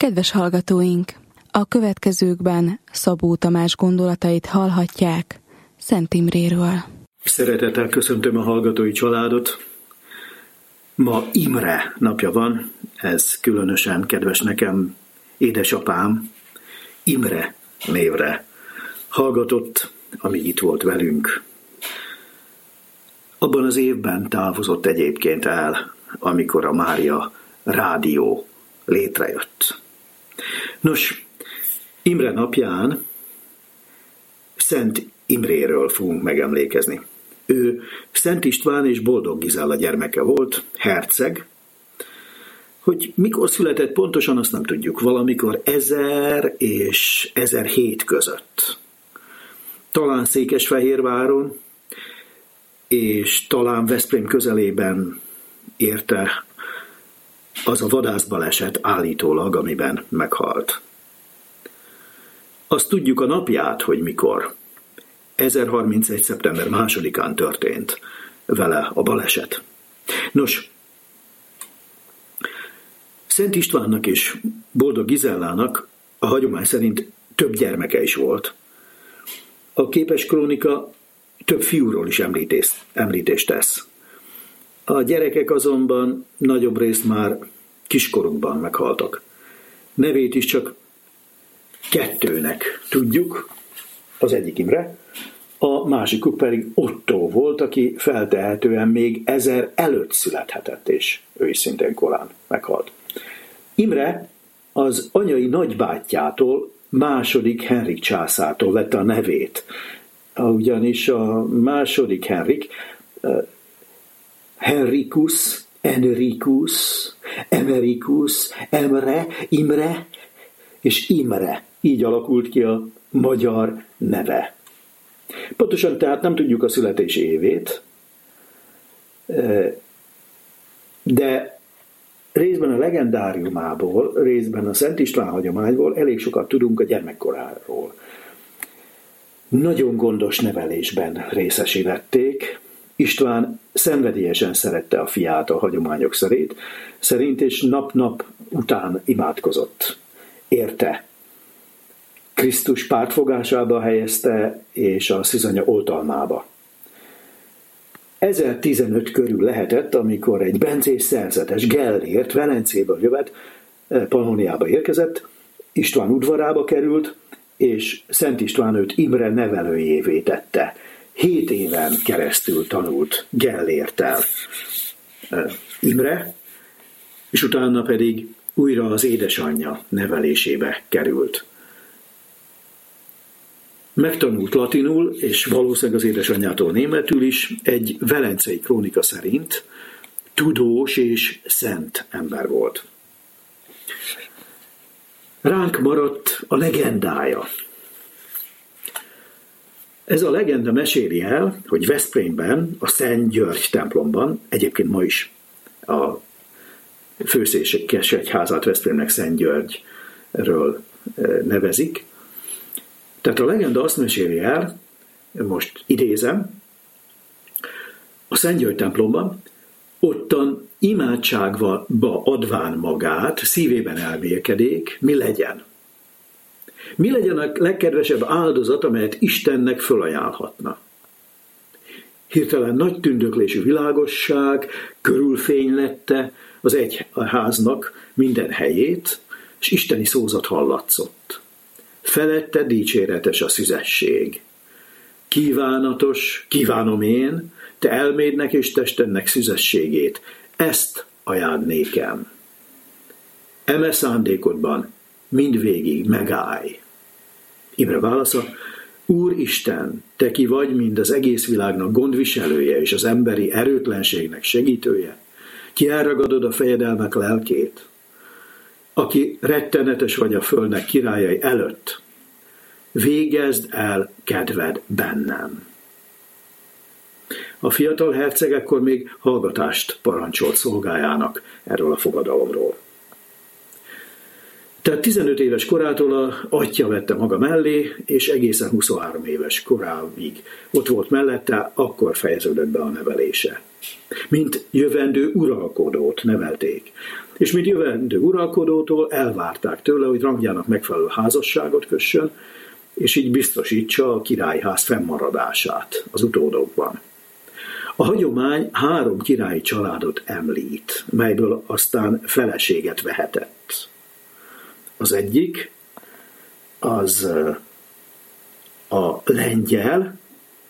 Kedves hallgatóink! A következőkben Szabó Tamás gondolatait hallhatják Szent Imréről. Szeretettel köszöntöm a hallgatói családot. Ma Imre napja van, ez különösen kedves nekem, édesapám Imre névre hallgatott, amíg itt volt velünk. Abban az évben távozott egyébként el, amikor a Mária rádió létrejött. Nos, Imre napján Szent Imréről fogunk megemlékezni. Ő Szent István és Boldog Gizella gyermeke volt, herceg. Hogy mikor született pontosan, azt nem tudjuk. Valamikor 1000 és 1007 között. Talán Székesfehérváron, és talán Veszprém közelében érte az a vadászbaleset állítólag, amiben meghalt. Azt tudjuk a napját, hogy mikor. 1031. szeptember 2-án történt vele a baleset. Nos, Szent Istvánnak és Boldog Gizellának a hagyomány szerint több gyermeke is volt. A képes krónika több fiúról is említést tesz. A gyerekek azonban nagyobb részt már kiskorukban meghaltak. Nevét is csak 2-nek tudjuk, az egyik Imre, a másikuk pedig Ottó volt, aki feltehetően még 1000 előtt születhetett, és ő is szintén korán meghalt. Imre az anyai nagybátyjától, II. Henrik császártól vette a nevét, ugyanis a II. Henrik Henricus, Enricus, Emericus, Emre, Imre és Imre. Így alakult ki a magyar neve. Pontosan tehát nem tudjuk a születési évét, de részben a legendáriumából, részben a Szent István hagyományból elég sokat tudunk a gyermekkoráról. Nagyon gondos nevelésben részesítették. István szenvedélyesen szerette a fiát a hagyományok szerint, és nap-nap után imádkozott. Érte. Krisztus pártfogásába helyezte, és a szűzanya oltalmába. 1015 körül lehetett, amikor egy bencés szerzetes Gellért Velencéből jövet, Pannóniába érkezett, István udvarába került, és Szent István őt Imre nevelőjévé tette. 7 éven keresztül tanult Gellérttel Imre, és utána pedig újra az édesanyja nevelésébe került. Megtanult latinul, és valószínűleg az édesanyjától németül is, egy velencei krónika szerint tudós és szent ember volt. Ránk maradt a legendája. Ez a legenda meséli el, hogy Veszprémben, a Szent György templomban, egyébként ma is a főszékesegyházát Veszprémnek Szent Györgyről nevezik. Tehát a legenda azt meséli el, most idézem, a Szent György templomban, ottan imádságba adván magát, szívében elvélkedék, mi legyen? Mi legyen a legkedvesebb áldozat, amelyet Istennek fölajánlhatna? Hirtelen nagy tündöklésű világosság körülfénylette az egyháznak minden helyét, és isteni szózat hallatszott. Felette dicséretes a szüzesség. Kívánatos, kívánom én, te elmédnek és testednek szüzességét, ezt ajánd nékem. Eme szándékodban mindvégig megállj. Imre válasza, Úristen, te ki vagy mind az egész világnak gondviselője és az emberi erőtlenségnek segítője, ki elragadod a fejedelmek lelkét, aki rettenetes vagy a földnek királyai előtt, végezd el kedved bennem. A fiatal herceg ekkor még hallgatást parancsolt szolgájának erről a fogadalomról. Tehát 15 éves korától a atya vette maga mellé, és egészen 23 éves koráig ott volt mellette, akkor fejeződött be a nevelése. Mint jövendő uralkodót nevelték. és mint jövendő uralkodótól elvárták tőle, hogy rangjának megfelelő házasságot kössön, és így biztosítsa a királyház fennmaradását az utódokban. A hagyomány 3 királyi családot említ, melyből aztán feleséget vehetett. Az egyik az a lengyel,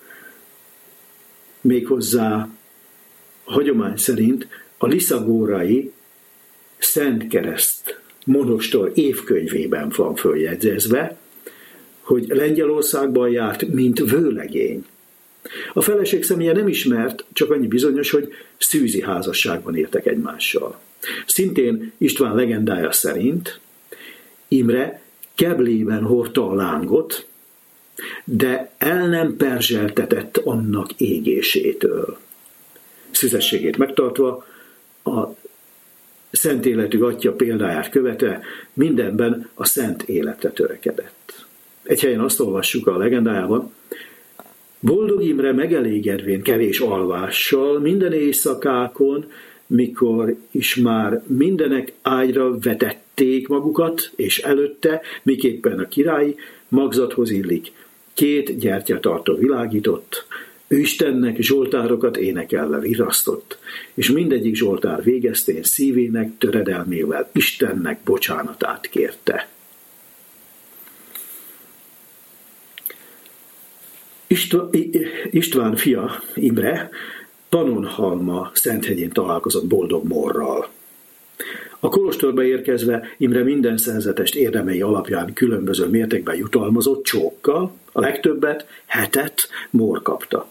méghozzá a hagyomány szerint a liszagórai Szent Kereszt monostor évkönyvében van följegyzve, hogy Lengyelországban járt, mint vőlegény. A feleség személye nem ismert, csak annyi bizonyos, hogy szűzi házasságban éltek egymással. Szintén István legendája szerint Imre keblében hordta a lángot, de el nem perzseltetett annak égésétől. Szüzességét megtartva, a szent életű atya példáját követve mindenben a szent életre törekedett. Egy helyen azt olvassuk a legendájában: Boldog Imre megelégedvén kevés alvással minden éjszakákon, mikor is már mindenek ágyra vetették magukat, és előtte, miképpen a királyi magzathoz illik, 2 gyertyatartó világított, ő Istennek zsoltárokat énekelve virrasztott, és mindegyik zsoltár végeztén szívének töredelmével Istennek bocsánatát kérte. István fia, Imre, Pannonhalma Szenthegyén találkozott Boldog Morral. A kolostorba érkezve Imre minden szerzetest érdemei alapján különböző mértékben jutalmazott csókkal, a legtöbbet, 7 Mór kapta.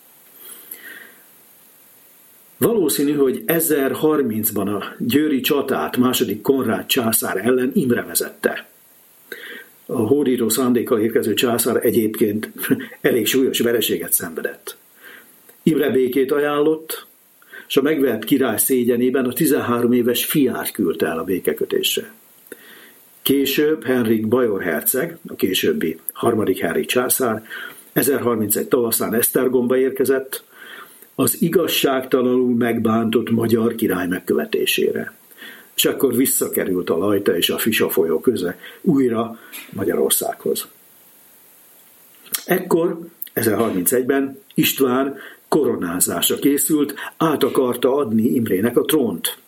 Valószínű, hogy 1030-ban a győri csatát második Konrád császár ellen Imre vezette. A hódító szándékkal érkező császár egyébként elég súlyos vereséget szenvedett. Imre békét ajánlott, és a megvert király szégyenében a 13 éves fiát küldte el a békekötésre. Később Henrik bajor herceg, a későbbi 3. Henrik császár 1031 tavaszán Esztergomba érkezett az igazságtalanul megbántott magyar király megkövetésére. És akkor visszakerült a Lajta és a Fisa folyó köze újra Magyarországhoz. Ekkor, 1031-ben István koronázásra készült, át akarta adni Imrének a trónt.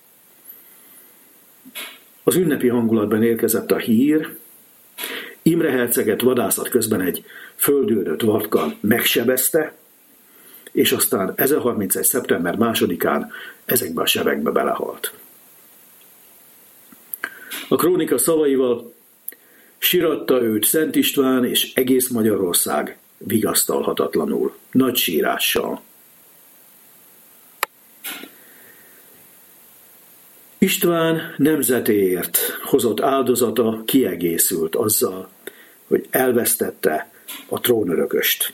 Az ünnepi hangulatban érkezett a hír, Imre herceget vadászat közben egy földőrött vadkan megsebezte, és aztán 1031. szeptember 2-án ezekbe a sebekbe belehalt. A krónika szavaival: síratta őt Szent István és egész Magyarország vigasztalhatatlanul, nagy sírással. István nemzetéért hozott áldozata kiegészült azzal, hogy elvesztette a trónörököst.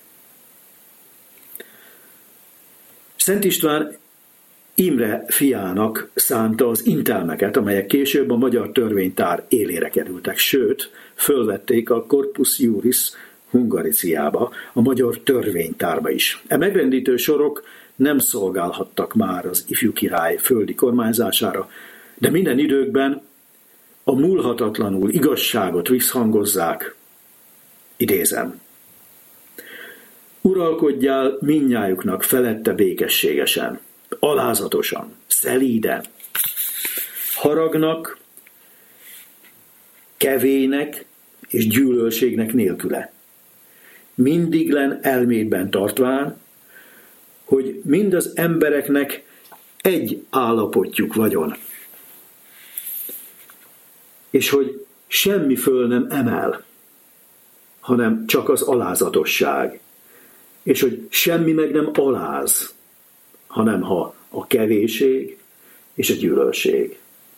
Szent István Imre fiának szánta az intelmeket, amelyek később a magyar törvénytár élére kerültek, sőt, fölvették a Corpus Juris Hungariciába, a magyar törvénytárba is. E megrendítő sorok nem szolgálhattak már az ifjú király földi kormányzására, de minden időkben a múlhatatlanul igazságot visszhangozzák. Idézem: uralkodjál mindnyájuknak felette békességesen, alázatosan, szelíden, haragnak, kevének és gyűlölségnek nélküle. Mindiglen elmédben tartván, hogy mind az embereknek egy állapotjuk vagyon, és hogy semmi föl nem emel, hanem csak az alázatosság, és hogy semmi meg nem aláz, hanem ha a kevéség és a gyűlölség.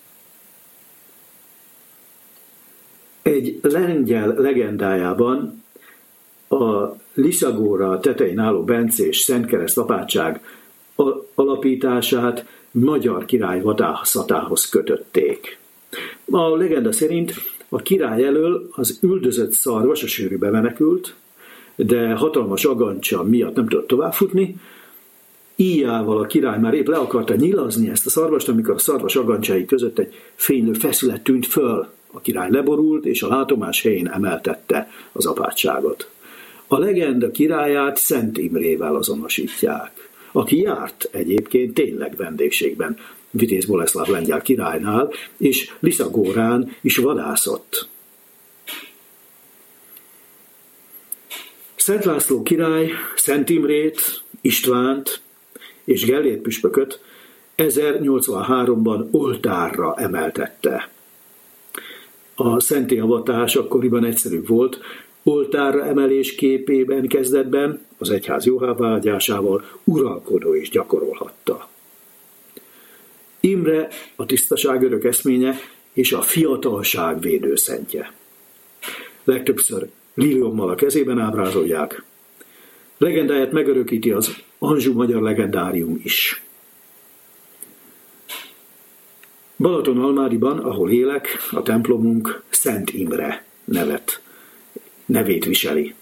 Egy lengyel legendájában a Liszagóra tetején álló bencés Szentkereszt apátság alapítását magyar király vadászatához kötötték. A legenda szerint a király elől az üldözött szarvas a sűrűbe menekült, de hatalmas agancsa miatt nem tudott továbbfutni, íjával a király már épp le akarta nyilazni ezt a szarvast, amikor a szarvas agancsái között egy fénylő feszület tűnt föl. A király leborult, és a látomás helyén emeltette az apátságot. A legenda királyát Szent Imrével azonosítják, aki járt egyébként tényleg vendégségben Vitéz Boleszláv lengyel királynál, és Liszagórán is vadászott. Szent László király Szent Imrét, Istvánt és Gellért püspököt 1083-ban oltárra emeltette. A szentélyavatás akkoriban egyszerűbb volt, oltárra emelés képében kezdetben az egyház jóváhagyásával uralkodó is gyakorolhatta. Imre a tisztaság örök eszménye és a fiatalság védőszentje. Legtöbbször liliommal a kezében ábrázolják. Legendáját megörökíti az Anjou magyar legendárium is. Balatonalmádiban, ahol élek, a templomunk Szent Imre nevét viseli.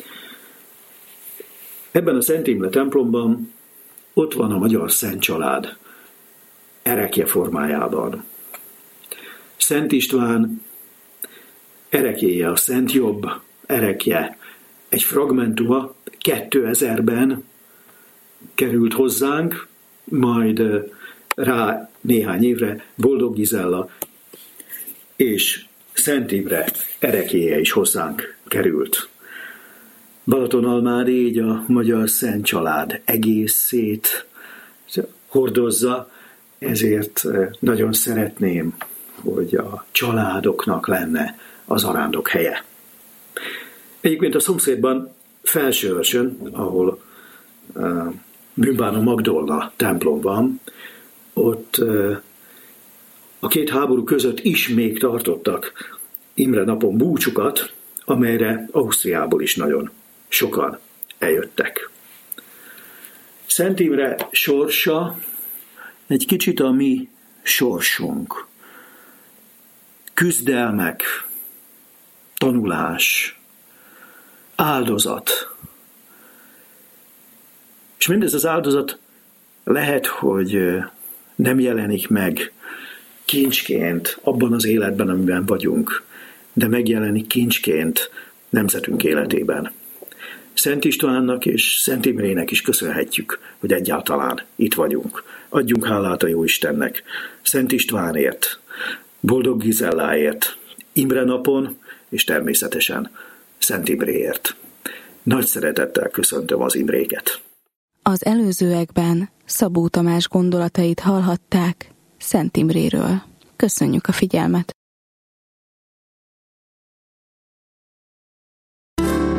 Ebben a Szent Imre templomban ott van a magyar Szent Család, erekje formájában. Szent István ereklyéje, a Szent Jobb erekje, egy fragmentuma 2000-ben került hozzánk, majd rá néhány évre Boldog Gizella és Szent Imre ereklyéje is hozzánk került. Balatonalmádi így a magyar Szent Család egészét hordozza, ezért nagyon szeretném, hogy a családoknak lenne az arándok helye. Egyébként a szomszédban Felsőörsön, ahol Bűnbánó Magdolna templom van, ott a két háború között is még tartottak Imre napon búcsukat, amelyre Ausztriából is nagyon sokan eljöttek. Szent Imre sorsa egy kicsit a mi sorsunk. Küzdelmek, tanulás, áldozat. És mindez az áldozat lehet, hogy nem jelenik meg kincsként abban az életben, amiben vagyunk, de megjelenik kincsként nemzetünk életében. Szent Istvánnak és Szent Imrének is köszönhetjük, hogy egyáltalán itt vagyunk. Adjunk hálát a Jóistennek, Szent Istvánért, Boldog Gizelláért, Imre napon, és természetesen Szent Imréért. Nagy szeretettel köszöntöm az Imréket. Az előzőekben Szabó Tamás gondolatait hallhatták Szent Imréről. Köszönjük a figyelmet!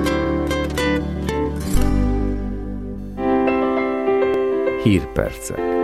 Hírpercek.